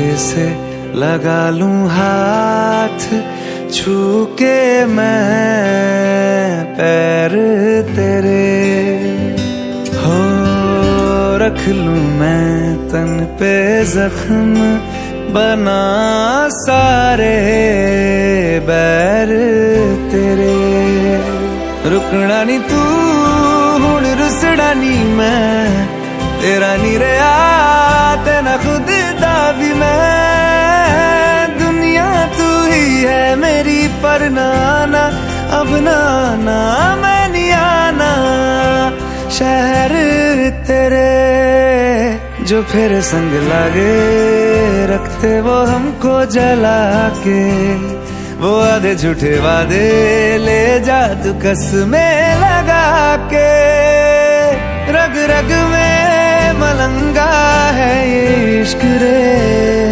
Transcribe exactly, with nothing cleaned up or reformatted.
धोखे से लगा लूं हाथ, छू के मैं पैर तेरे, हो रख लूं मैं तन पे जख्म, बना सारे बैर तेरे। रुकना नी तू हुण रुसड़ा नी मैं, तेरा नी रहा तेना खुद दा भी मैं। दुनिया तू ही है मेरी पर नाना, अब नाना मैं नहीं आना। शहर तेरे जो फिर संग लागे, रखते वो हमको जला के। वो आधे झूठे वादे ले जा तू कसमें लगा के। रग रग में मलंगा है ये इश्क रे।